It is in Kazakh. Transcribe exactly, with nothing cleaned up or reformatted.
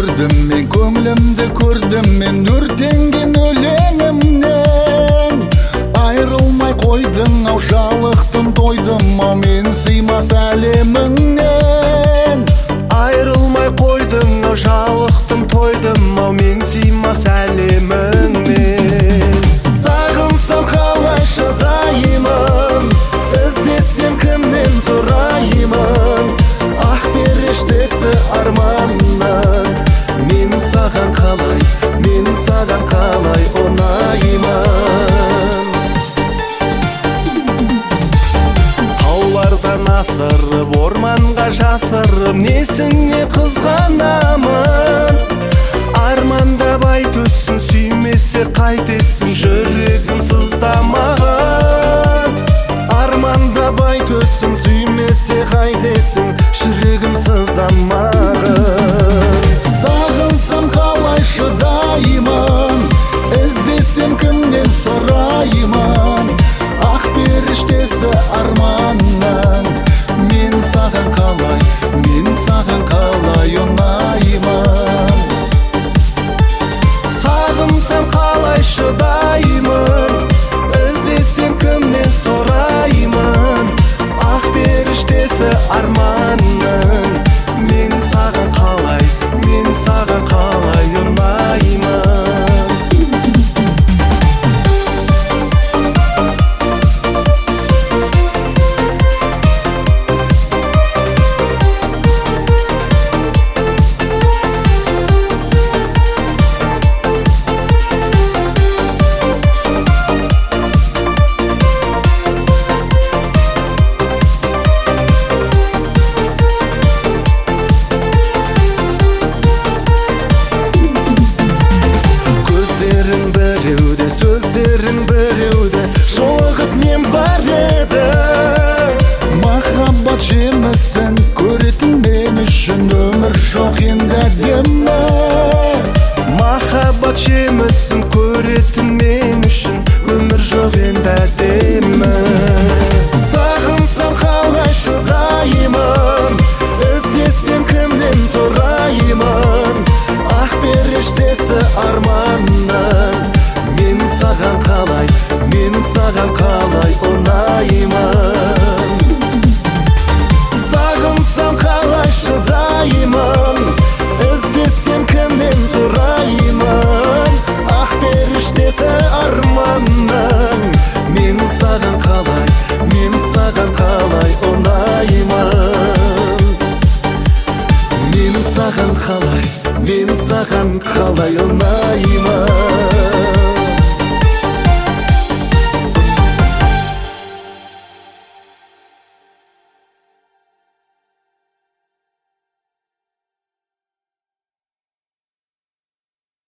көрдім мен, көңілімді көрдім мен, өртенген өлеңімнен. Айрылмай қойдың ау, жалықтым тойдым ау, мен сыймас әлеміңнен. Айрылмай қойдың ау, жалықтым тойдым ау, мен сыймас әлеміңнен. Сағынсам қалай шыдаймын, іздесем кімнен сұраймын. Ақ періштесі арманның, мен саған қалай, мен саған қалай ұнаймын. Таулардан асырып, орманға жасырып, несіне қызғанамын. Армандап айт өссін, сүймесе қайтесің, жүрегім сыздамаған. Армандап айт өссін, сүймесе қайтесің, жүрегім сыздамаған. Сағынсам қалай шыдаймын, іздесем кімнен сұраймын. Ақ періштесі арманның, мен саған қалай, мен саған қалай ұнаймын. Сағынсам қалай шыдаймын, іздесем кімнен сұраймын. Ақ періштесі арманның, мен саған қалай, мен саған қалай ұнаймын. Сөздерің біреуде, жолығып нем бар еді. Махаббат жемісін көретін мен үшін, өмір жоқ енді әдемі. Махаббат жемісін көретін мен үшін, өмір жоқ енді әдемі. Сағынсам қалай шыдаймын, іздесем кімнен сұраймын. Ақ періштесі арманның, мен саған қалай, мен саған қалай ұнаймын. Сағынсам қалай шыдаймын, іздесем кімнен сұраймын. Ақ періштесі арманның, мен саған қалай, мен саған қалай ұнаймын. Мен саған қалай, мен саған қалай ұнаймын.